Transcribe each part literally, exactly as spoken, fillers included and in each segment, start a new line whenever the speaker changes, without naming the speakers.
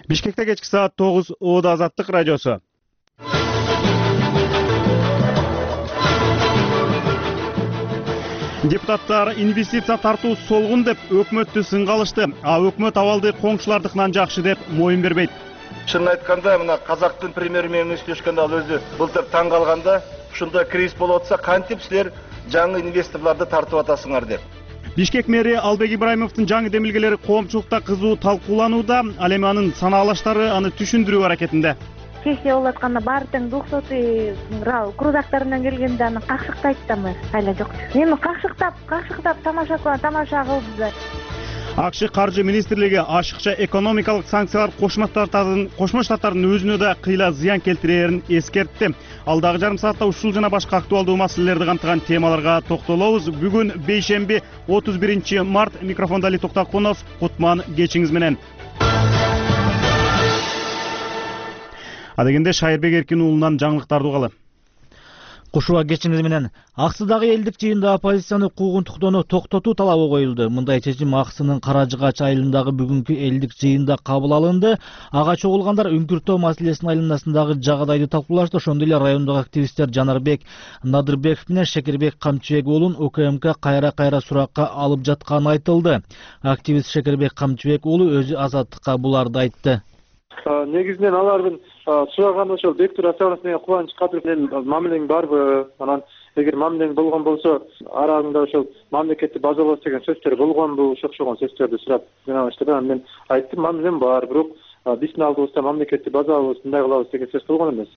Бишкекте кечки саат тогуз Оода Азаттык радиосу. Депутаттар инвестиция тартуу солгун деп өкмөттү сынга алышты, а өкмөт абалды коңшулардыкынан жакшы деп моюн бербейт.
Чынын айтканда, мына Казактын премьер-министри өшкөндө ал өзү былтыр таң калганда, ушундай кризис болуп атса, кантип силер жаңы инвесторлорду тартып атасыңар деп.
Бишкек мэри Албек Ибраимовдун жаңы демилгелери коомчулукта кызуу талкууланууда, ал эми анын санаалаштары аны түшүндүрүү аракетинде.
Сессия болуп атканда баары тең двухсотый крузактарынан келгенде аны какшыктайт да мы айла жок. Эми какшыктап, какшыктап тамаша кылып, тамаша кылды.
АКШ каржы министрлиги ашыкча экономикалык санкциялар Кошмо Штаттардын Кошмо Штаттардын өзүнө да кыйла зыян келтирерин эскертти. Алдагы жарым саатта ушул жана башка актуалдуу маселелерди камтыган темаларга токтолобуз. Бүгүн бейшемби отуз биринчи март. Микрофонда Али Токтакунов, Кутман, кечиңиз менен. Адегенде Шайырбек Эркин уулунан жаңылыктарды угалы.
Кушуа кечиңиз менен. Аксыдагы элдик жыйында оппозицияны куугунтуктоону токтотуу талабы коюлду. Мындай чечим Аксынын Каражыгач айылындагы бүгүнкү элдик жыйында кабыл алынды. Ага чогулгандар үңкүртөө маселесинин айланасындагы жагдайды талкуулашты. Ошондой эле райондогу активисттер Жанарбек Надырбеков менен Шекербек Камчыбек уулун УКМК кайра-кайра суракка алып жатканы айтылды. Активист Шекербек Камчыбек уулу өзү Азаттыкка буларды айтты.
Негизинен алардын сураганы ошол Бектур Асанов менен Кубаныч Кадыров менен мамилең барбы? Анан эгер мамилең болгон болсо, араңда ошол мамлекетти базалоос деген сөздөр болгонбу? Ошо окшогон сөздөрдү сурап жөнөштү. Анан мен айттым, мамилем бар, бирок биздин алдыбызда мамлекетти базалообуз, мындай кылабыз деген сөз болгон эмес.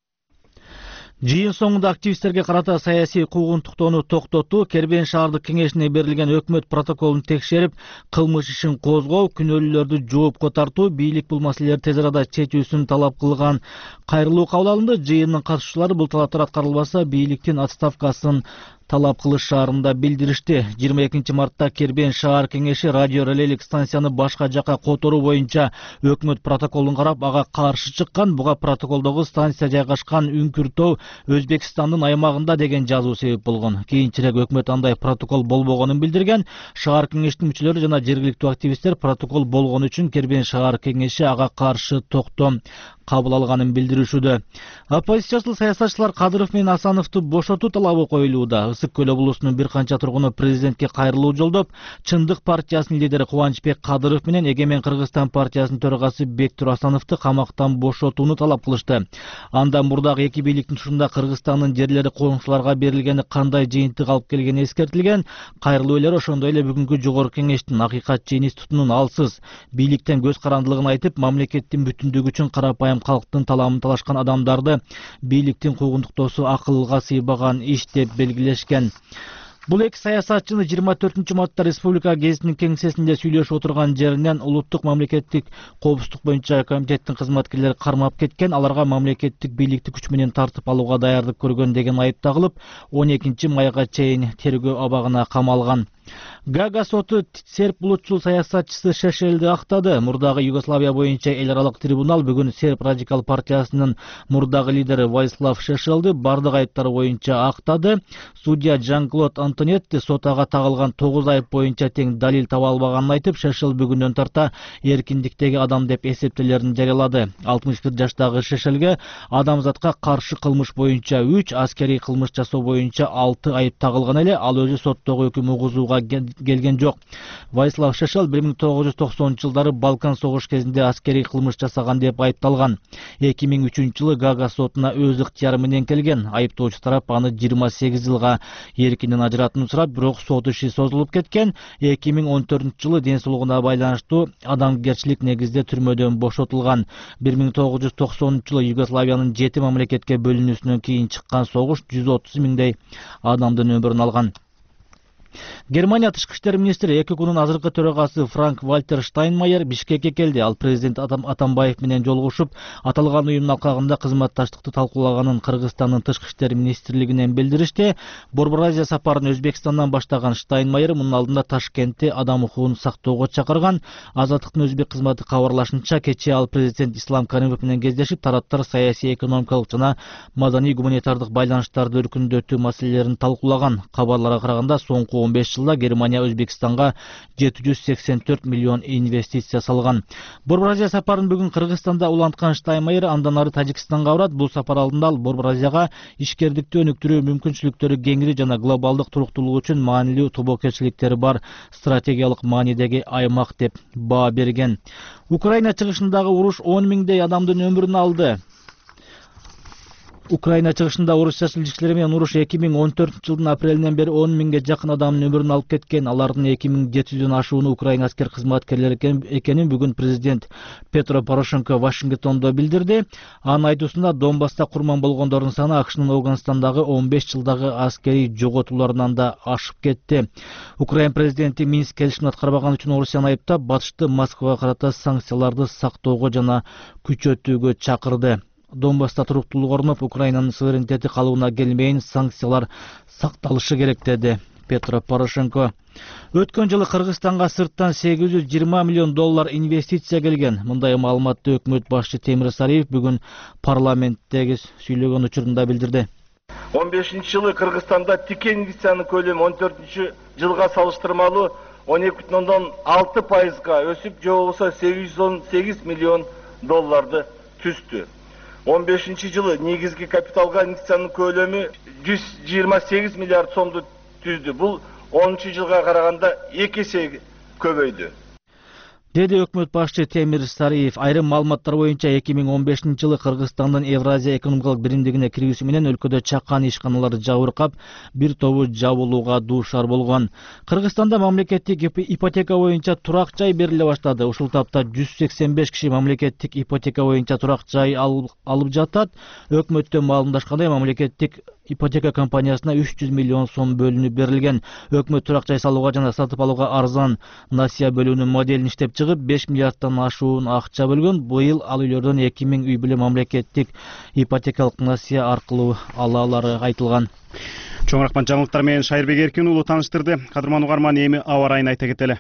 Жыйын соңунда активисттерге карата саясий куугунтуктоону токтотуу, Кербен шаардык кеңешине берилген өкмөт протоколун текшерип, кылмыш ишин козгоо, күнөөлүүлөрдү жоопко тартуу, бийлик бул маселелерди тез арада чечүүсүн талап кылган кайрылуу кабыл алынды. Жыйындын катышуучулары бул талаптар аткарылбаса, бийликтин отставкасын талап кылышаарын билдиришти. жыйырма экинчи мартта Кербен шаар кеңеши радио релелик станцияны башка жака которуу боюнча өкмөт протоколун карап, ага каршы чыккан. Буга протоколдогу станция жайгашкан Үңкүртөө Өзбекстандын аймагында деген жазуу себеп болгон. Кийинчерээк өкмөт андай протокол болбогонун билдирген. Шаар кеңештин мүчөлөрү жана жергиликтүү активисттер протокол болгон үчүн Кербен шаар кеңеши ага каршы токтом кабыл алганын билдиришүүдө. Оппозициячыл саясатчылар Кадыров менен Асановду бошотуу талабы коюлууда. Ысык Көл облусунун бир канча тургуну президентке кайрылуу жолдоп, Чындык партиясынын лидери Кубанычбек Кадыров менен Эгемен Кыргызстан партиясынын төрагасы Бектур Асановду камактан бошотууну талап кылышты. Андан мурдагы эки бийликтин тушунда Кыргызстандын жерлери коңшуларга берилгени кандай жыйынтык алып келгени эскертилген. Кайрылуу элер ошондой эле бүгүнкү жогорку кеңештин Акыйкатчы институтунун алсыз, бийликтен көз карандылыгын айтып, мамлекеттин бүтүндүгү үчүн карапайым калктын таламын талашкан адамдарды бийликтин куугунтуктоосу акылга сыйбаган иш деп белгилешкен. Бул эки саясатчыны жыйырма төртүнчү мартта Республика гезитинин кеңсесинде сүйлөшүп отурган жеринен Улуттук мамлекеттик коопсуздук боюнча комитеттин кызматкерлери кармап кеткен. Аларга мамлекеттик бийликти күч менен тартып алууга даярдык көргөн деген айып тагылып, он экинчи майга чейин тергөө абагына камалган. Гага соту серб булутчул саясатчысы Шешелди актады. Мурдагы Югославия боюнча эл аралык трибунал бүгүн серб радикал партиясынын мурдагы лидери Ваислав Шешелди бардык айыптар боюнча актады. Судья Жан-Клод Антонетти сот ага тагылган тогуз айып боюнча тең далил таба албаганын айтып, Шешел бүгүндөн тарта эркиндиктеги адам деп эсептелерин жарыялады. алтымыш бир жаштагы Шешелге адамзатка каршы кылмыш боюнча үч, аскерий кылмыш жасоо боюнча алты айып тагылган эле. Ал өзү соттогу өкүм угузууга келген жок. Ваислав Шешел бир миң тогуз жүз токсонунчу жылдары Балкан согуш кезинде аскерий кылмыш жасаган деп айыпталган. эки миң үчүнчү жылы Гага сотуна өз ыктыяры менен келген. Айыптоочу тарап аны жыйырма сегиз жылга эркинен ажыратууну сурап, бирок сот иши созулуп кеткен. эки миң он төртүнчү жылы ден соолугуна байланыштуу адамгерчилик негизде түрмөдөн бошотулган. бир миң тогуз жүз токсонунчу жылы Югославиянын жети мамлекетке бөлүнүүсүнөн кийин чыккан согуш жүз отуз миңдей адамдын өмүрүн алган. Германия тышкы иштер министри эки күнүн азыркы төрагасы Франк Вальтер Штайнмайер Бишкекке келди. Ал президент Атам Атамбаев менен жолугушуп, аталган уюмдун алкагында кызматташтыкты талкуулаганын Кыргызстандын тышкы иштер министрлигинен билдиришти. Борбор Азия сапарын Өзбекстандан баштаган Штайнмайер мунун алдында Ташкентте адам укугун сактоого чакырган. Азаттыктын өзбек кызматы кабарлашынча, кечээ ал президент Ислам Каримов менен кездешип, тараптар саясий, экономикалык жана маданий гуманитардык байланыштарды өркүндөтүү маселелерин талкуулаган. Кабарларга караганда, соңку он беш жылда Германия Өзбекстанга жети жүз сексен төрт миллион инвестиция салган. Борбор Азия сапарын бүгүн Кыргызстанда уланткан Штайнмайер андан ары Тажикстанга барат. Бул сапар алдында ал Борбор Азияга ишкердикти өнүктүрүү мүмкүнчүлүктөрү кеңири жана глобалдык туруктуулук үчүн маанилүү тобокелчиликтери бар стратегиялык маанидеги аймак деп баа берген. Украина чыгышындагы уруш он миңдей адамдын өмүрүн алды. Украина чыгышында орусча сүйлөшчүлөр менен уруш эки миң он төртүнчү жылдын апрелинен бери он миңге жакын адамдын өмүрүн алып кеткен. Алардын эки миң жети жүздөн ашууну Украина аскер кызматкерлери экенин бүгүн президент Петро Порошенко Вашингтондо билдирди. Анын айтуусунда Донбасста курман болгондордун саны АКШнын Афганистандагы он беш жылдагы аскерий жоготууларынан да ашып кетти. Украина президенти Минск келишимин аткарбаган үчүн Орусияны айыптап, Батышты Москвага карата санкцияларды сактоого жана күчөтүүгө чакырды. Донбасста туруктуулук орноп, Украинанын суверенитети калыбына келмейин санкциялар сакталышы керек деди Петро Порошенко. Өткөн жылы Кыргызстанга сырттан сегиз жүз жыйырма миллион доллар инвестиция келген. Мындай маалыматты өкмөт башчы Темир Сариев бүгүн парламенттеги сүйлөгөн учурунда билдирди.
он бешинчи жылы Кыргызстанда тике инвестициянын көлөмү он төртүнчү жылга салыштырмалуу он эки бүтүн ондон алты пайызга өсүп, же болбосо сегиз жүз он сегиз миллион долларды түздү. он бешинчи жылы негизги капиталга инвестициянын көлөмү жүз жыйырма сегиз миллиард сомду түздү. Бул онунчу жылга караганда эки эсе көбөйдү.
Деди өкмөт башчы Темир Сариев. Айрым маалыматтар боюнча эки миң он бешинчи жылы Кыргызстандын Евразия экономикалык биримдигине кирүүсү менен өлкөдө чакан ишканалар жабыркап, бир тобу жабылууга дуушар болгон. Кыргызстанда мамлекеттик ипотека боюнча турак жай бериле баштады. Ушул тапта жүз сексен беш киши мамлекеттик ипотека боюнча турак жай алып жатат. Өкмөттөн маалымдашкандай, мамлекеттик ипотека компаниясына үч жүз миллион сом бөлүнүп берилген. Өкмөт турак жай салууга жана сатып алууга арзан насыя бөлүүнүн моделин иштеп чыгып, беш миллиардтан ашуун акча бөлгөн. Быйыл ал үйлөрдөн эки миң үй бүлө мамлекеттик ипотекалык насыя аркылуу алалары айтылган.
Чоң рахмат, жаңылыктар менен Шайырбек Эркин уулу тааныштырды. Кадырман угарман, эми аба ырайын айта кетели.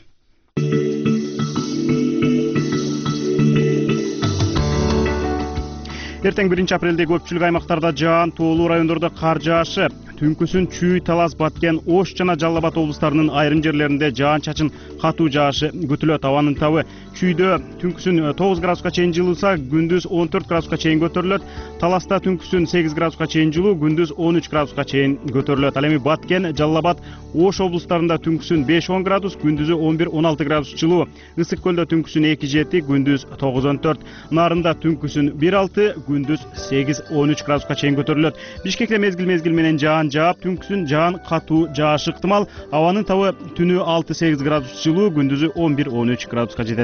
Эртең биринчи апрелде көпчүлүк аймактарда жаан, тоолуу райондордо кар жаашы, түнкүсүн Чүй, Талас, Баткен, Ош жана Жалал Абад облустарынын айрым жерлеринде жаан-чачын катуу жаашы күтүлөт. Абанын табы Чүйдө түнкүсүн тогуз градуска чейин жылыса, күндүз он төрт градуска чейин көтөрүлөт. Таласта түнкүсүн сегиз градуска чейин жылуу, күндүз он үч градуска чейин көтөрүлөт. Ал эми Баткен, Жалал Абад, Ош облустарында түнкүсүн беш он градус, күндүзү он бир он алты градус жылуу. Ысык көлдө түнкүсүн эки жети, күндүз тогуз он төрт. Нарында түнкүсүн бир алты, күндүз сегиз он үч градуска чейин көтөрүлөт. Бишкекте мезгил-мезгил менен жаан жаап, түнкүсүн жаан катуу жаашы ыктымал. Абанын табы түнү алты сегиз градус жылуу, күндүзү он бир он үч градуска жетет.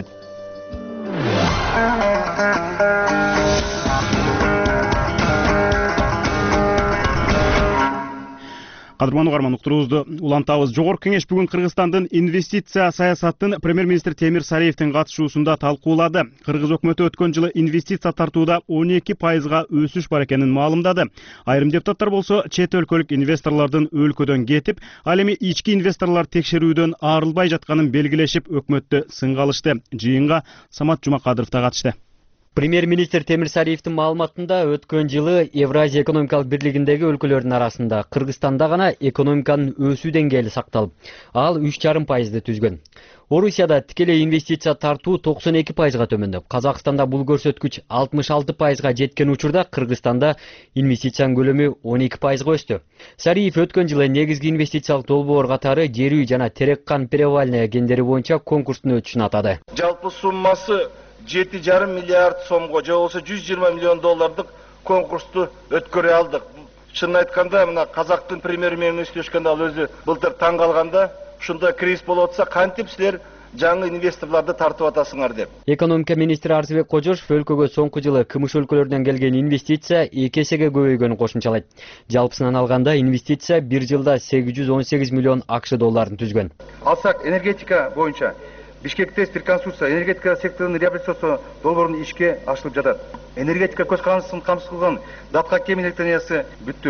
Кадырман угарман, уктуруубузду улантабыз. Жогорку кеңеш бүгүн Кыргызстандын инвестиция саясатын премьер-министр Темир Сариевдин катышуусунда талкуулады. Кыргыз өкмөтү өткөн жылы инвестиция тартууда он эки пайызга өсүш бар экенин маалымдады. Айрым депутаттар болсо чет өлкөлүк инвесторлордун өлкөдөн кетип, ал эми ички инвесторлор текшерүүдөн арылбай жатканын белгилешип, өкмөттү сынга алышты. Жыйынга Самат Жумакадыров да катышты.
Премьер-министр Темир Сариевдин маалыматында өткөн жылы Евразия экономикалык бирлигиндеги өлкөлөрдүн арасында Кыргызстанда гана экономиканын өсүү деңгээли сакталып, ал үч жарым пайызды түзгөн. Орусияда тикелей инвестиция тартуу токсон эки пайызга төмөндөп, Казакстанда бул көрсөткүч алтымыш алты пайызга жеткен учурда Кыргызстанда инвестициянын көлөмү он эки пайызга өстү. Сариев өткөн жылы негизги инвестициялык долбоор катары жер үй жана Тереккан Перевальная кендери боюнча конкурстун өтүшүн атады.
Жалпы суммасы жети жарым миллиард сомго, же болбосо жүз жыйырма миллион доллардык конкурсту өткөрө алдык. Чынын айтканда, мына Казактын премьери менен сүйлөшкөндө ал өзү былтыр таң калганда, ушундай кризис болуп атса, кантип силер жаңы инвесторлорду тартып атасыңар деп.
Экономика министри Арзыбек Кожошов өлкөгө соңку жылы кымыш өлкөлөрдөн келген инвестиция эки эсеге көбөйгөнүн кошумчалайт. Жалпысынан алганда инвестиция бир жылда сегиз жүз он сегиз миллион акш долларын түзгөн.
Алсак энергетика боюнча Бишкекте реконструкция, энергетика секторунун реабилитациялоо долбоорун ишке ашырылып жатат. Энергетика көз карандысын камсыз кылган Датка кем электроэнергиясы бүттү.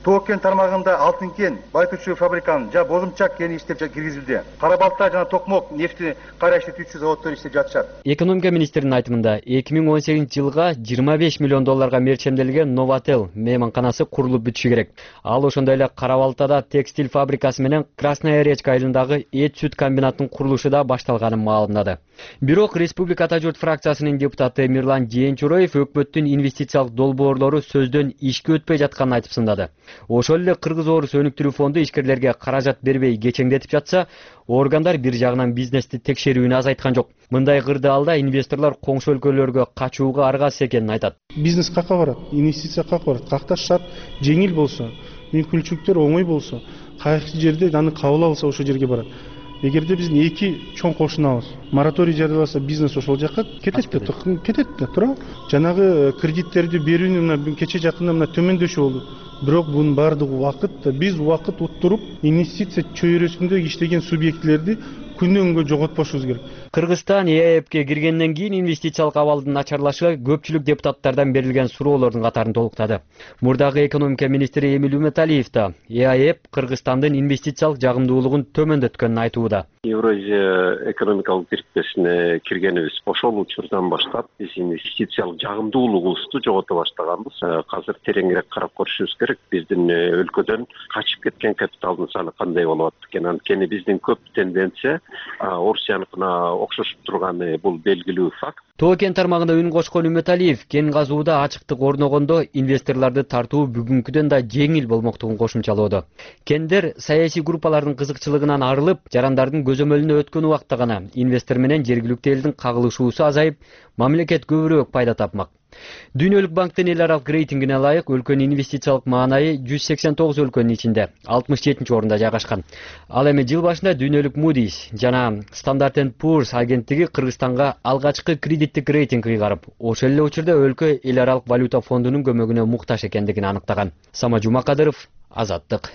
Тоо кен тармагында алтын кен, байытуучу фабриканын жа бозумчак кени иштеп киргизилди. Кара балта жана токмок нефти кайра иштетүүчү заводдор иштеп жатышат.
Экономика министринин айтымында эки миң он сегизинчи жылга жыйырма беш миллион долларга мерчемделген Новотел мейманканасы курулуп бүтүшү керек. Ал ошондой эле Кара Балтада текстиль фабрикасы менен Красная Речка айылындагы эт сүт комбинатынын курулушу да башталганын маалымдады. Бирок Республика Ата журт фракциясынын депутаты Мирлан Жээнчуроев өкмөттүн инвестициялык долбоорлору сөздөн ишке өтпөй жатканын айтып сындады. Ошол эле Кыргыз Орус өнүктүрүү фонду ишкерлерге каражат бербей кечеңдетип жатса, органдар бир жагынан бизнести текшерүүнү азайткан жок. Мындай кырдаалда инвесторлор коңшу өлкөлөргө качууга аргасыз экенин айтат.
Бизнес какка барат, инвестиция какка барат, какта шарт жеңил болсо, мүмкүнчүлүктөр оңой болсо, кайсы жерде аны кабыл алса ошол жерге барат. Эгерде биздин эки чоң кошунабыз мораторий жарыяласа, бизнес ошол жакка кетет да, кетет да, туура. Жанагы кредиттерди берүүнү мына кече жакында мына төмөндөшү болду. Бирок бунун баардыгы убакыт, биз убакыт уттуруп, инвестиция чөйрөсүндө иштеген субъектлерди күндөн күнгө жоготпошубуз керек.
Кыргызстан Е А Эпке киргенден кийин инвестициялык абалдын начарлашы көпчүлүк депутаттардан берилген суроолордун катарын толуктады. Мурдагы экономика министри Эмиль Уматалиев да Е А Эп Кыргызстандын инвестициялык жагымдуулугун төмөндөткөнүн айтууда.
Евразия экономикалык бирикмесине киргенибиз ошол учурдан баштап биз инвестициялык жагымдуулугубузду жогото баштаганбыз. Азыр тереңирээк карап көрүшүбүз керек. Биздин өлкөдөн качып кеткен капиталдын саны кандай болуп атат экен. Анткени биздин көп тенденция Орусияныкына окшошуп турганы бул белгилүү факт.
Тоо кен тармагында үн кошкон Уматалиев кен казууда ачыктык орногондо инвесторлорду тартуу бүгүнкүдөн да жеңил болмоктугун кошумчалоодо. Кендер саясий группалардын кызыкчылыгынан арылып, жарандардын көзөмөлүнө өткөн убакта гана инвестор менен жергиликтүү элдин кагылышуусу азайып, мамлекет көбүрөөк пайда тапмак. Дүйнөлүк банктын эл аралык рейтингине ылайык өлкөнүн инвестициялык маанайы жүз сексен тогуз өлкөнүн ичинде алтымыш жетинчи орунда жайгашкан. Ал эми жыл башында дүйнөлүк Moody's жана Standard энд Poor's агенттиги Кыргызстанга алгачкы кредиттик рейтинг ыйгарып, ошол эле учурда өлкө эл аралык валюта фондунун көмөгүнө муктаж экендигин аныктаган. Сама Жумакадыров, Азаттык.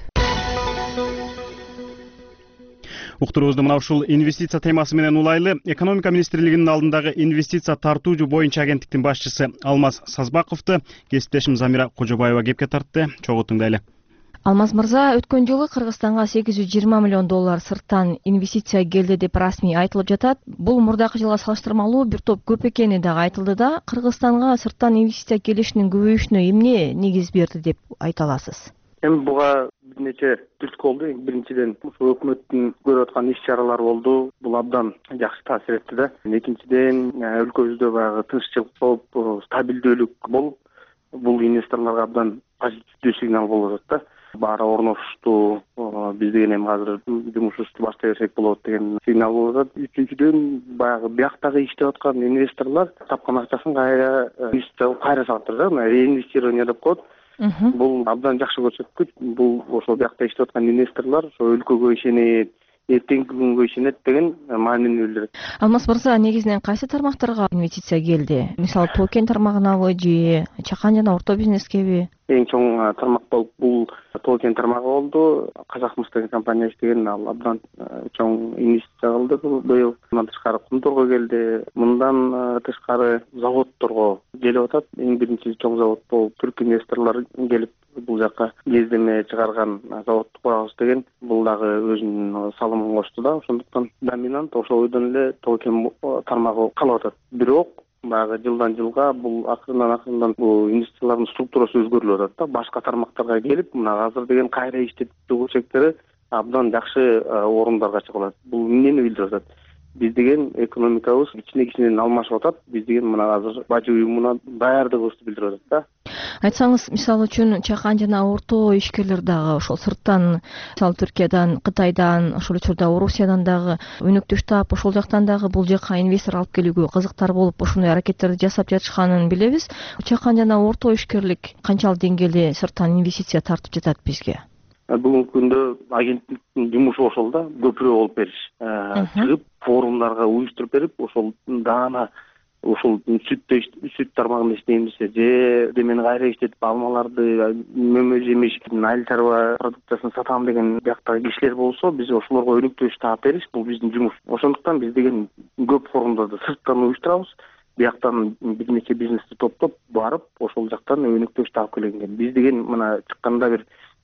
Уктуруубузду мына ушул инвестиция темасы менен улайлы. Экономика министрлигинин алдындагы инвестиция тартуучу боюнча агенттиктин башчысы Алмаз Сазбаковду кесиптешим Замира Кожобаева кепке тартты. Чогуу тыңдайлы.
Алмаз мырза, өткөн жылы Кыргызстанга сегиз жүз жыйырма миллион доллар сырттан инвестиция келди деп расмий айтылып жатат. Бул мурдакы жылга салыштырмалуу бир топ көп экени дагы айтылды да. Кыргызстанга сырттан инвестиция келишинин көбөйүшүнө эмне негиз берди деп айта аласыз?
Эми буга бир нече түрткү болду. Биринчиден ушул өкмөттүн көрүп аткан иш-чаралары болду. Бул абдан жакшы таасир этти да. Экинчиден өлкөбүздө баягы тынччылык болуп, стабилдүүлүк болуп, бул инвесторлорго абдан позитивдүү сигнал болуп атат да. Баары орношушту, биз деген эми азыр жумушубузду баштай берсек болот деген сигнал болуп атат. Үчүнчүдөн баягы бияктагы иштеп аткан инвесторлор тапкан акчасын кайра инвестиция кайра салыптыр да. Реинвестирование деп коет. Бул абдан жакшы көрсөткүч. Бул ошол биякта иштеп аткан инвесторлор ошо өлкөгө ишенет, эртеңки күнгө ишенет деген маанини билдирет.
Алмаз мырза, негизинен кайсы тармактарга инвестиция келди? Мисалы, тоо кен тармагынабы же чакан жана орто бизнескеби?
Эң чоң тармак болуп бул тоо кен тармагы болду. Казакмыс деген компания иштеген, ал абдан чоң инвестиция кылды быйыл. Мындан тышкары Кумторго келди. Мындан тышкары заводдорго келип атат. Эң биринчи чоң завод болуп түрк инвесторлор келип бул жакка лездеме чыгарган заводду курабыз деген. Бул дагы өзүнүн салымын кошту да. Ошондуктан доминант ошол бойдон эле тоо кен тармагы калып атат. Бирок баягы жылдан жылга бул акырындан акырындан бул инвестициялардын структурасы өзгөрүлүп атат да. Башка тармактарга келип, мына азыр деген кайра иштетүү сектори абдан жакшы орундарга чыгып атат. Бул эмнени билдирип атат? Биз деген экономикабыз кичине кичинен алмашып атат. Биз деген мына азыр бажы уюмуна даярдыгыбызды билдирип атат да.
Айтсаңыз, мисалы үчүн чакан жана орто ишкерлер дагы ошол сырттан, мисалы Түркиядан, Кытайдан, ошол учурда Орусиядан дагы өнүктүш таап, ошол жактан дагы бул жакка инвестор алып келүүгө кызыктар болуп, ошондой аракеттерди жасап жатышканын билебиз. Чакан жана орто ишкерлик канчалык деңгээлде сырттан инвестиция тартып жатат бизге?
Бүгүнкү күндө агенттиктин жумушу ошол да, көпүрө болуп бериш. Чыгып, форумдарга уюштуруп берип, ошол даана ошол сүттө сүт тармагында иштеймизби же демени кайра иштетип алмаларды мөмө жемиш айыл чарба продукциясын сатам деген бияктагы кишилер болсо, биз ошолорго өнүктүрүш таап бериш, бул биздин жумуш. Ошондуктан биз деген көп форумдарды сырттан уюштурабыз. Бияктан бир нече бизнести топтоп барып, ошол жактан өнүктүрүш таап келген. Биз деген мына чыкканда бир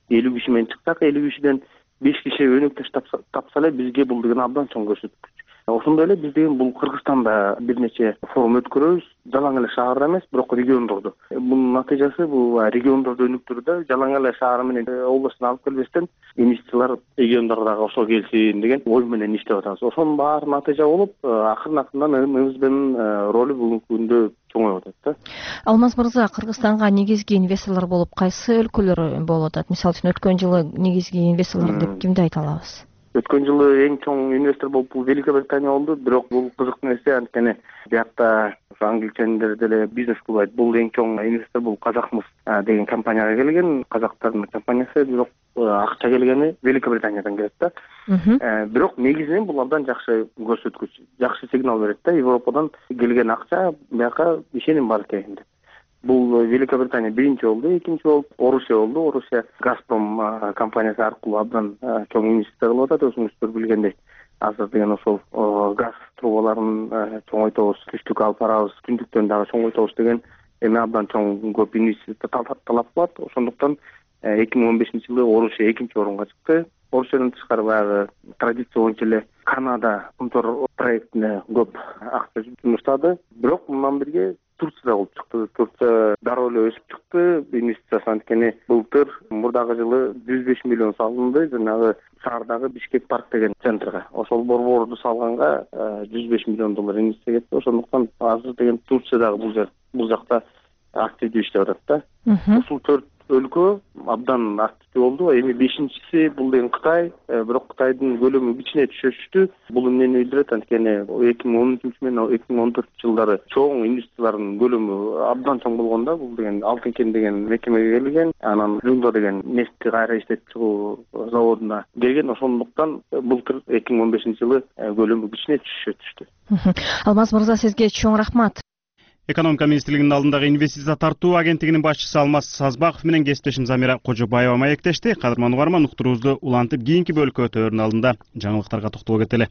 элүү киши менен чыксак, элүү кишиден беш киши өнөктөш тапса эле бизге бул деген абдан чоң көрсөткүч. Ошондой эле биз деген бул Кыргызстанда бир нече форум өткөрөбүз, жалаң эле шаарда эмес, бирок региондордо. Бунун натыйжасы бул региондордо өнүктүрүүдө жалаң эле шаар менен областына алып келбестен инвестициялар региондордогу ошо келсин деген ой менен иштеп атабыз. Ошонун баары натыйжа болуп, акырын акырындан МСБнын ролу бүгүнкү күндө чоңоюп атат да.
Алмаз мырза, Кыргызстанга негизги инвесторлор болуп кайсы өлкөлөр болуп атат? Мисалы үчүн өткөн жылы негизги инвесторлор деп кимди айта алабыз?
Өткөн жылы эң чоң инвестор болуп бул Великобритания болду, бирок бул кызыктуу нерсе, анткени биякта англичендер деле бизнес кылбайт. Бул эң чоң инвестор бул Казахмыс деген компанияга келген, казактардын компаниясы, бирок акча келгени Великобританиядан келет да. Бирок негизинен бул абдан жакшы көрсөткүч, жакшы сигнал берет да, Европадан келген акча бияка ишеним бар экен. Бул Великобритания биринчи болду, экинчи болуп Орусия болду. Орусия Газпром компаниясы аркылуу абдан чоң инвестиция кылып атат. Өзүңүздөр билгендей, азыр деген ошол газ трубаларын чоңойтобуз, түштүк алып барабыз, түндүктөн дагы чоңойтобуз деген эми абдан чоң көп инвестиция талап кылат. Ошондуктан эки миң он бешинчи жылы Орусия экинчи орунга чыкты. Орусиядан тышкары баягы традиция боюнча эле Канада Умтор проектине көп акча жумуштады. Бирок мындан бирге Турция болуп чыкты. Турция дароо эле өсүп чыкты. Инвестициясы анткени былтыр мурдагы жылы жүз беш миллион салынды жанагы шаардагы Бишкек парк деген центрге. Ошол борборду салганга жүз беш миллион доллар инвестиция кетти. Ошондуктан азыр деген Турция дагы бул жер бул жакта активдүү иштеп атат да. Ушул төрт өлкө абдан активдүү болду. Эми бешинчиси бул деген Кытай, бирок Кытайдын көлөмү кичине түшүштү. Бул эмнени билдирет? Анткени эки миң он үчүнчү менен эки миң он төртүнчү жылдары чоң инвестициялардын көлөмү абдан чоң болгондо, бул деген Алтын кен деген мекемеге келген, анан Люндо деген нефти кайра иштетип чыгуу заводуна келген. Ошондуктан былтыр эки миң он бешинчи жылы көлөмү кичине түшүштү.
Алмаз мырза, сизге чоң рахмат.
Экономика министрлигинин алдындагы инвестиция тартуу агенттигинин башчысы Алмаз Сазбаков менен кесиптешим Замира Кожобаева маектешти. Кадырман угарман, уктуруубузду улантып кийинки бөлүккө өтөөрүнүн алдында жаңылыктарга токтоло кетели.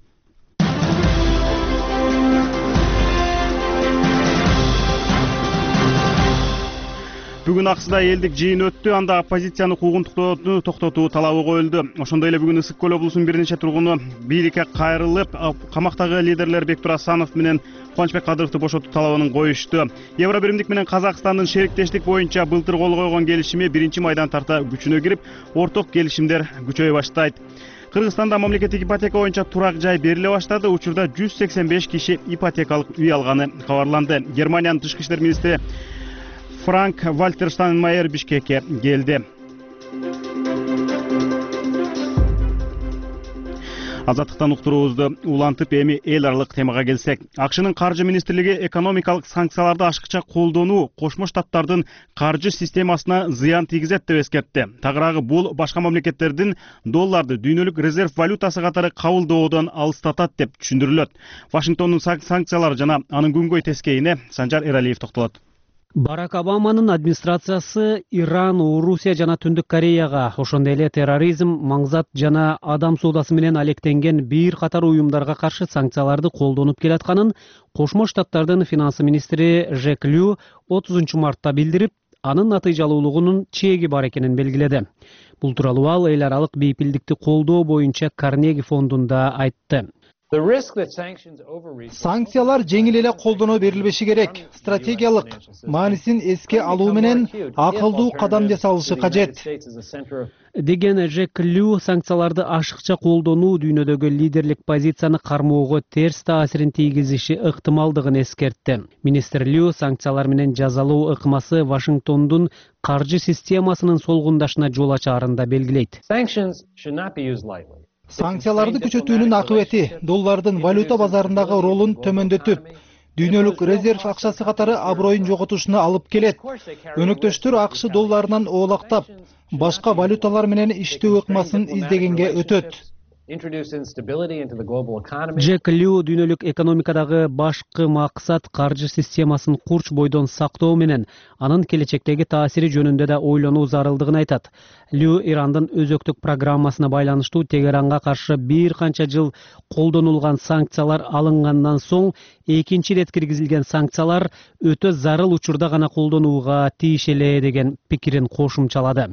Бүгүн Аксыда элдик жыйын өттү. Анда оппозицияны куугунтуктоону токтотуу талабы коюлду. Ошондой эле бүгүн Ысык көл облусунун бир нече тургуну бийликке кайрылып, камактагы лидерлер Бектур Асанов менен Кубанычбек Кадыровду бошотуу талабын коюшту. Евробиримдик менен Казакстандын шериктештик боюнча былтыр кол койгон келишими биринчи майдан тарта күчүнө кирип, орток келишимдер күчөй баштайт. Кыргызстанда мамлекеттик ипотека боюнча турак жай бериле баштады. Учурда жүз сексен беш киши ипотекалык үй алганы кабарланды. Германиянын тышкы иштер министри Франк Вальтер Штайнмайер Бишкекке келди. Азаттыктан уктуруубузду улантып эми эл аралык темага келсек, АКШнын каржы министрлиги экономикалык санкцияларды ашыкча колдонуу Кошмо Штаттардын каржы системасына зыян тийгизет деп эскертти. Тагыраагы бул башка мамлекеттердин долларды дүйнөлүк резерв валютасы катары кабылдоодон алыстатат деп түшүндүрүлөт. Вашингтондун санкциялары жана анын күнгөй тескейине Санжар Эралиев токтолот.
Барак Обаманын администрациясы Иран, Орусия жана Түндүк Кореяга, ошондой эле терроризм, маңзат жана адам соодасы менен алектенген бир катар уюмдарга каршы санкцияларды колдонуп келатканын Кошмо Штаттардын финансы министри Жек Лю отузунчу мартта билдирип, анын натыйжалуулугунун чеги бар экенин белгиледи. Бул тууралуу ал эл аралык бейпилдикти колдоо боюнча Карнеги фондунда айтты.
Санкциялар жеңил эле колдоно берилбеши керек. Стратегиялык маанисин эске алуу менен акылдуу кадам жасалышы кажет.
Деген Жек Лю санкцияларды ашыкча колдонуу дүйнөдөгү лидерлик позицияны кармоого терс таасирин тийгизиши ыктымалдыгын эскертти. Министр Лю санкциялар менен жазалоо ыкмасы Вашингтондун каржы системасынын солгундашына жол ачаарын да белгилейт.
Санкцияларды күчөтүүнүн акыбети доллардын валюта базарындагы ролун төмөндөтүп, дүйнөлүк резерв акчасы катары аброюн жоготушуна алып келет. Өнөктөштөр АКШ долларынан оолактап, башка валюталар менен иштөө ыкмасын издегенге өтөт.
Джек Лю дүйнөлүк экономикадагы башкы максат каржы системасын курч бойдон сактоо менен анын келечектеги таасири жөнүндө да ойлонуу зарылдыгын айтат. Лю Ирандын өзөктүк программасына байланыштуу Тегеранга каршы бир канча жыл колдонулган санкциялар алынгандан соң экинчи ирет киргизилген санкциялар өтө зарыл учурда гана колдонууга тийиш эле деген пикирин кошумчалады.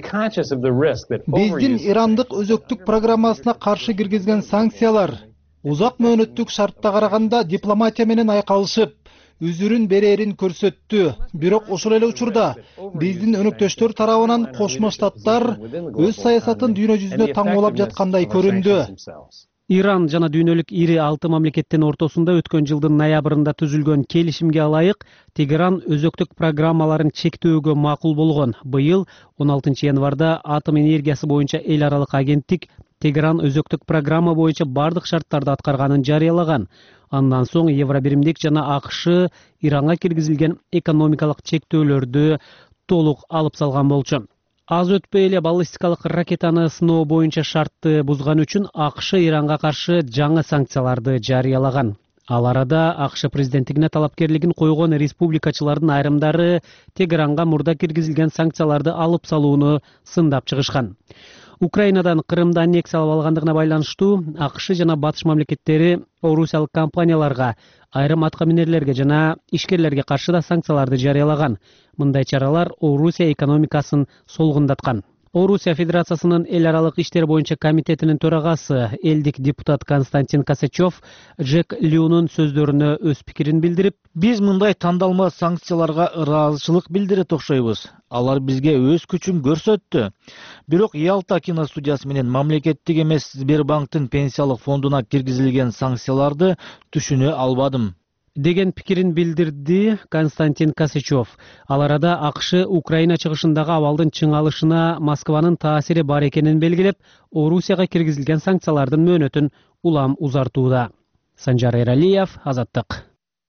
Биздин Ирандык өзөктүк программасына каршы киргизген санкциялар узак мөөнөттүк шартта караганда дипломатия менен айкалышып, үзүрүн берерин көрсөттү. Бирок ошол эле учурда биздин өнөктөштөр тарабынан Кошмо Штаттар өз саясатын дүйнө жүзүнө таңбалап жаткандай көрүндү.
Иран жана дүйнөлүк ири алты мамлекеттин ортосунда өткөн жылдын ноябрында түзүлгөн келишимге ылайык Тегеран өзөктүк программаларын чектөөгө макул болгон. Быйыл он алтынчы январда атом энергиясы боюнча эл аралык агенттик Тегеран өзөктүк программа боюнча бардык шарттарды аткарганын жарыялаган. Андан соң Евробиримдик жана АКШ Иранга киргизилген экономикалык чектөөлөрдү толук алып салган болчу. Аз өтпөй эле баллистикалык ракетаны сыноо боюнча шартты бузган үчүн АКШ Иранга каршы жаңы санкцияларды жарыялаган. Ал арада АКШ президенттигине талапкерлигин койгон республикачылардын айрымдары Тегеранга мурда киргизилген санкцияларды алып салууну сындап чыгышкан. Украинадан Крымды аннексиялап алгандыгына байланыштуу АКШ жана батыш мамлекеттери орусиялык компанияларга, айрым аткаминерлерге жана ишкерлерге каршы да санкцияларды жарыялаган. Мындай чаралар Орусия экономикасын солгундаткан. Орусия Федерациясынын эл аралык иштер боюнча комитетинин төрагасы, элдик депутат Константин Косачев Джек Люнун сөздөрүнө өз пикирин билдирип,
биз мындай тандалма санкцияларга ыраазычылык билдирет окшойбуз. Алар бизге өз күчүн көрсөттү. Бирок Ялта киностудиясы менен мамлекеттик эмес Сбербанктын пенсиялык фондуна киргизилген санкцияларды түшүнө албадым
деген пикирин билдирди Константин Косачев. Ал арада АКШ Украина чыгышындагы абалдын чыңалышына Москванын таасири бар экенин белгилеп, Орусияга киргизилген санкциялардын мөөнөтүн улам узартууда. Санжар Эралиев, Азаттык.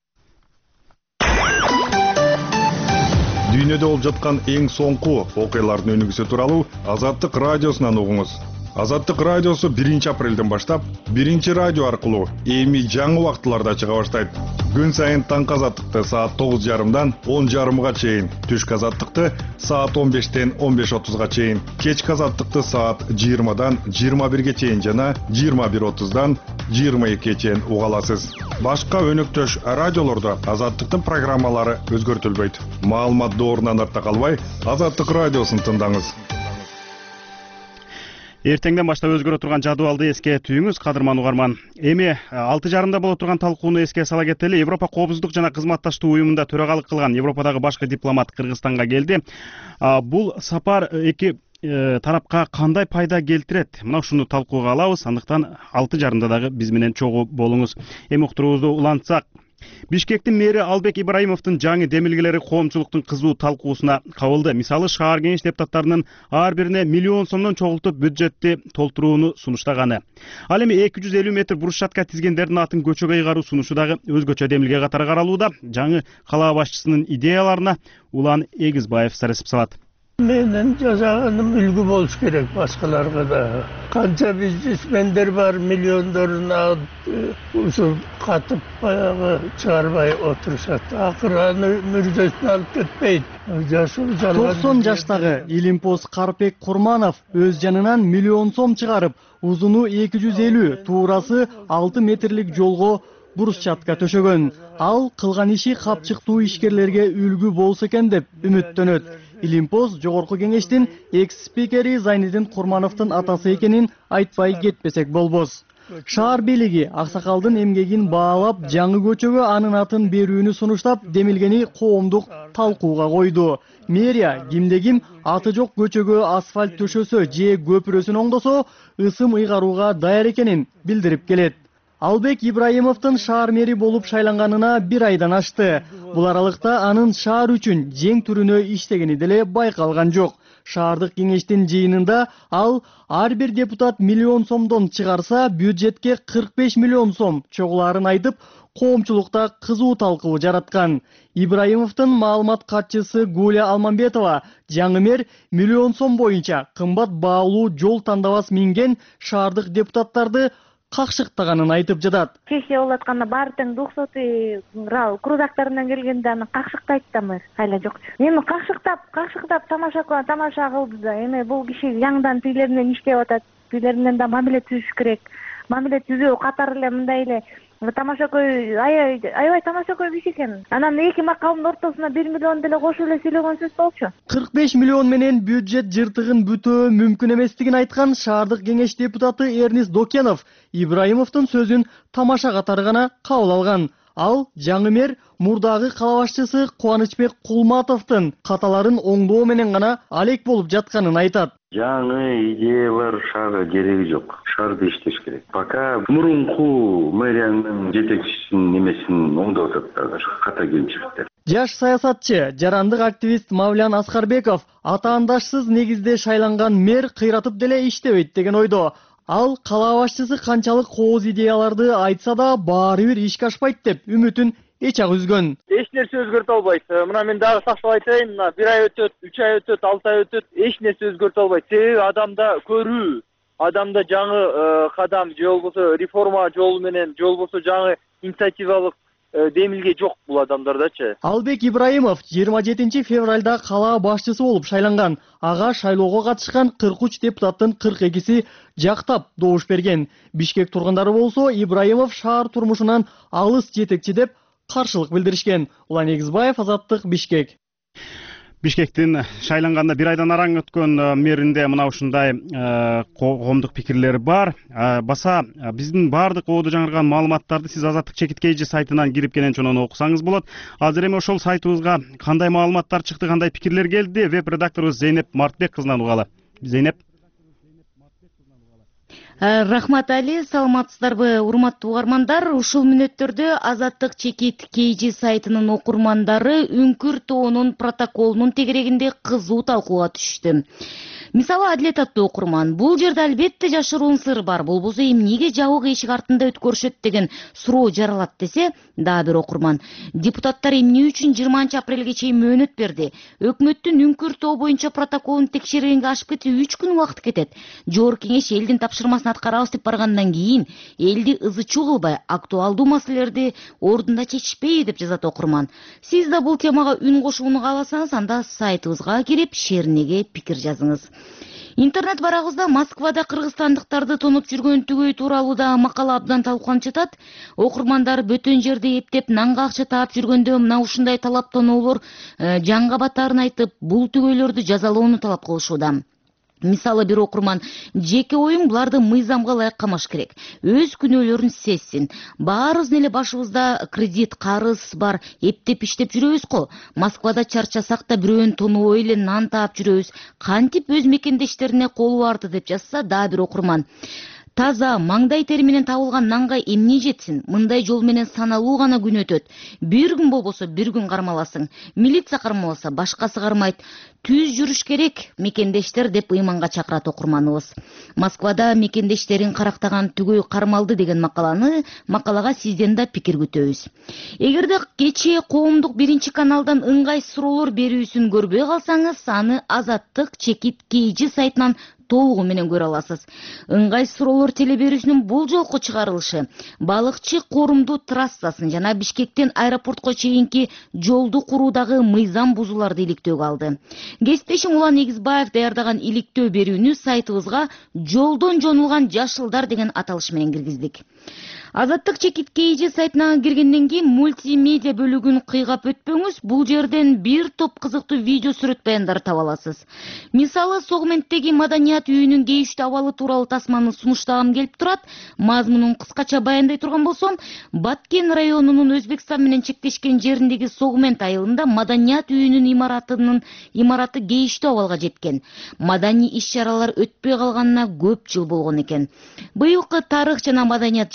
Дүйнөдө болуп жаткан эң соңку окуялардын өнүгүүсү тууралуу Азаттык радиосунан угуңуз. Азаттык радиосу биринчи апрелден баштап биринчи радио аркылуу эми жаңы убактыларда чыга баштайт. Күн сайын таңкы Азаттыкты саат тогуз жарымдан он жарымга чейин, түшкү Азаттыкты саат он бештен он беш отузга чейин, кечки Азаттыкты саат жыйырмадан жыйырма бирге чейин жана жыйырма бир отуздан жыйырма экиге чейин уга аласыз. Башка өнөктөш радиолордо Азаттыктын программалары өзгөртүлбөйт. Маалымат доорунан артта калбай, Азаттык радиосун тыңдаңыз.
Эртеңден баштап өзгөрө турган жадыбалды эске түйүңүз, кадырман угарман. Эми алты жарымда боло турган талкууну эске сала кетели. Европа коопсуздук жана кызматташтуу уюмунда төрагалык кылган Европадагы башкы дипломат Кыргызстанга келди. Бул сапар эки тарапка кандай пайда келтирет? Мына ушуну талкууга алабыз. Андыктан алты жарымда дагы биз менен чогуу болуңуз. Эми уктуруубузду улантсак, Бишкектин мэри Албек Ибраимовдун жаңы демилгелери коомчулуктун кызуу талкуусуна кабылды. Мисалы, шаар кеңеш депутаттарынын ар бирине миллион сомдон чогултуп бюджетти толтурууну сунуштаганы. Ал эми эки жүз элүү метр брусчатка тизгендердин атын көчөгө ыйгаруу сунушу дагы өзгөчө демилге катары каралууда. Жаңы кала башчысынын идеяларына Улан Эгизбаев сарасып салат.
Менин жасаганым үлгү болуш керек башкаларга да. Канча бизнесмендер бар, миллиондоруна ушу катып баягы чыгарбай отурушат. Акыры аны мүрдөсүн алып кетпейт. Жашоо жалган.
токсон жаштагы Илимпоз Карпек Курманов өз жанынан миллион сом чыгарып, узуну эки жүз элүү, туурасы алты метрлик жолго брусчатка төшөгөн. Ал кылган иши капчыктуу ишкерлерге үлгү болсо экен деп үмүттөнөт. Илимпоз жогорку кеңештин экс-спикери Зайнидин Курмановдун атасы экенин айтпай кетпесек болбос. Шаар бийлиги аксакалдын эмгегин баалап, жаңы көчөгө анын атын берүүнү сунуштап, демилгени коомдук талкууга койду. Мэрия кимде-ким аты жок көчөгө асфальт төшөсө же көпүрөсүн оңдосо, ысым ыйгарууга даяр экенин билдирип келет. Албек Ибраимовдун шаар мэри болуп шайланганына бир айдан ашты. Бул аралыкта анын шаар үчүн жең түрүнө иштегени деле байкалган жок. Шаардык кеңештин жыйынында ал ар бир депутат миллион сомдон чыгарса, бюджетке кырк беш миллион сом чогулаарын айтып, коомчулукта кызуу талкуу жараткан. Ибраимовдун маалымат катчысы Гуля Алмамбетова жаңы мэр миллион сом боюнча кымбат баалуу жол тандабас минген шаардык депутаттарды какшыктаганын айтып жатат.
Кеше болуп атканда баары тең двухсотый крузактарынан келгенде аны какшыктайт да мэр. Айла жок. Эми какшыктап, какшыктап тамаша тамаша кылды да. Эми бул киши жаңдан тилеринен иштеп атат. Тилеринен да мамиле түзүш керек. Мамиле түзүү катары эле мындай эле тамаша көй аябай аябай тамаша көй биш экен. Анан эки макалдын ортосуна бир миллион деле кошуп эле сүйлөгөн сөз болчу.
кырк беш миллион менен бюджет жыртыгын бүтөө мүмкүн эместигин айткан шаардык кеңеш депутаты Эрнист Докенов Ибраимовдун сөзүн тамаша катары гана кабыл алган. Ал жаңы мэр мурдагы кала башчысы Кубанычбек Кулматовдун каталарын оңдоо менен гана алек болуп жатканын айтат.
Жаңы идеялар шаарга кереги жок. Шаарды иштеш керек. Пока мурунку мэриянын жетекчисинин немесин оңдоп атат, ката кемчиликтер.
Жаш саясатчы, жарандык активист Мавлян Аскарбеков атаандашсыз негизде шайланган мэр кыйратып деле иштебейт деген ойдо. Ал кала башчысы канчалык кооз идеяларды айтса да баары бир ишке ашпайт деп үмүтүн эч ак үзгөн.
Эч нерсе өзгөртө албайт. Мына мен дагы сактап айтайын, мына бир ай өтөт, үч ай өтөт, алты ай өтөт, эч нерсе өзгөртө албайт. Себеби адамда көрүү, адамда жаңы кадам же болбосо реформа жолу менен, же болбосо жаңы инициативалык демилге жок бул адамдардачы.
Албек Ибраимов жыйырма жетинчи февралда кала башчысы болуп шайланган. Ага шайлоого катышкан кырк үч депутаттын кырк экиси жактап добуш берген. Бишкек тургундары болсо Ибраимов шаар турмушунан алыс жетекчи деп каршылык билдиришкен. Улан Эгизбаев, Азаттык, Бишкек.
Бишкектин шайланганда бир айдан араң өткөн мэринде мына ушундай коомдук пикирлер бар. Баса биздин баардык оодо жаңырган маалыматтарды сиз Азаттык чекит кейжи сайтынан кирип кенен окусаңыз болот. Азыр эми ошол сайтыбызга кандай маалыматтар чыкты, кандай пикирлер келди, веб-редакторубуз Зейнеп Мартбек кызынан угалы. Зейнеп.
Рахмат Али, саламатсыздарбы урматтуу угармандар. Ушул мүнөттөрдө Азаттык чекит кейжи сайтынын окурмандары Үңкүр тоонун протоколунун тегерегинде кызуу талкууга түштү. Мисалы, Адилет аттуу окурман, бул жерде албетте жашыруун сыр бар, болбосо эмнеге жабык эшик артында өткөрүшөт деген суроо жаралат десе, дагы бир окурман, депутаттар эмне үчүн жыйырманчы апрелге чейин мөөнөт берди? Өкмөттүн Үңкүр тоо боюнча протоколун текшергенге ашып кетип үч күн убакыт кетет. Жогорку кеңеш элдин тапшырмасын аткарабыз деп баргандан кийин элди ызы чуу кылбай, актуалдуу маселелерди ордунда чечишпейби деп жазат окурман. Сиз да бул темага үн кошууну кааласаңыз, анда сайтыбызга кирип шеринеге пикир жазыңыз. Интернет барагыбызда Москвада кыргызстандыктарды тонуп жүргөн түгөй тууралуу да макала абдан талкууланып жатат. Окурмандар бөтөн жерде эптеп нанга акча таап жүргөндө мына ушундай талаптоолор жаңга батаарын айтып, бул түгөйлөрдү жазалоону талап кылышууда. Мисалы, бир окурман, жеке оюм буларды мыйзамга ылайык камаш керек. Өз күнөөлөрүн сезсин. Баарыбыз эле башыбызда кредит, карыз бар, эптеп иштеп жүрөбүз го. Москвада чарчасак да бирөөнү тонобой эле нан таап жүрөбүз. Кантип өз мекендештерине колу барды деп жазса дагы бир окурман. Таза, маңдай тери менен табылган нанга эмне жетсин? Мындай жол менен саналуу гана күн өтөт. Бир күн болбосо бир күн кармаласың. Милиция кармаласа башкасы кармайт. Түз жүрүш керек мекендештер деп ыйманга чакырат окурманыбыз. Москвада мекендештерин карактаган түгөй кармалды деген макаланы макалага сизден да пикир күтөбүз. Эгерде кечээ коомдук биринчи каналдан ыңгай суроолор берүүсүн көрбөй калсаңыз, аны Азаттык чекит кейжи сайтынан толугу менен көрө аласыз. Ыңгай суроолор телеберүүсүнүн бул жолку чыгарылышы балыкчы корумдуу трассасын жана Бишкектен аэропортко чейинки жолду куруудагы мыйзам бузууларды иликтөөгө алды. Кесиптешим Улан Эгизбаев даярдаган иликтөө берүүнү сайтыбызга жолдон жонулган жашылдар деген аталыш менен киргиздик. Азаттык чекит кейжи сайтына киргенден кийин мультимедиа бөлүгүн кыйгап өтпөңүз, бул жерден бир топ кызыктуу видео сүрөт баяндарды таба аласыз. Мисалы, Согменттеги маданият үйүнүн кейиштүү абалы тууралуу тасманы сунуштагым келип турат. Мазмунун кыскача баяндай турган болсом, Баткен районунун Өзбекстан менен чектешкен жериндеги Согмент айылында маданият үйүнүн имаратынын имараты кейиштүү абалга жеткен. Маданий иш-чаралар өтпөй калганына көп жыл болгон экен. Быйылкы тарых жана маданият жылында да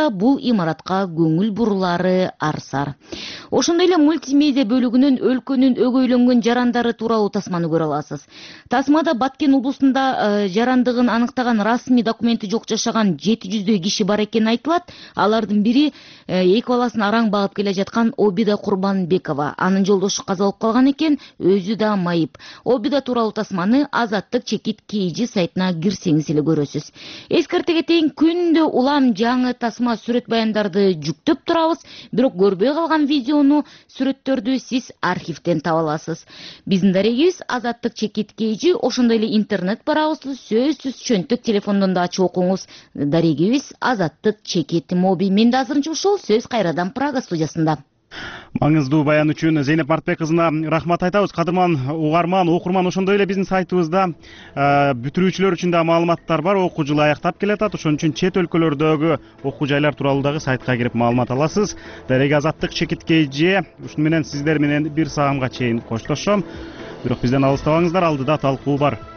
да бул имаратка көңүл бурулары арсар. Ошондой эле мультимедиа бөлүгүнөн өлкөнүн өгөйлөнгөн жарандары тууралуу тасманы көрө аласыз. Тасмада Баткен облусунда жарандыгын аныктаган расмий документи жок жашаган жети жүздөй киши бар экени айтылат. Алардын бири эки баласын араң багып келе жаткан Обида Курбанбекова. Анын жолдошу каза болуп калган экен, өзү да майып. Обида тууралуу тасманы Азаттык чекит kg сайтына кирсеңиз эле көрөсүз. Эскерте кетейин, күндө улам жаңы тасма сүрөт баяндарды жүктөп турабыз, бирок көрбөй калган видеону, сүрөттөрдү сиз архивден таба аласыз. Биздин дарегибиз Азаттык чекит kg, ошондой эле интернет барабызды сөзсүз чөнтөк телефондон да ачып окуңуз. Дарегибиз Азаттык чекит моби. Мен да азырынча ушул, сөз кайрадан Прага студиясында.
Маңыздуу баян үчүн Зейнеп Мартбек кызына рахмат айтабыз. Кадырман угарман, окурман, ошондой эле биздин сайтыбызда бүтүрүүчүлөр үчүн да маалыматтар бар. Окуу жылы аяктап келатат. Ошон үчүн чет өлкөлөрдөгү окуу жайлар тууралуу дагы сайтка кирип маалымат аласыз. Дареги Азаттык чекит kg. Ушуну менен сиздер менен бир саамга чейин коштошом. Бирок бизден алыстабаңыздар, алдыда талкуу бар.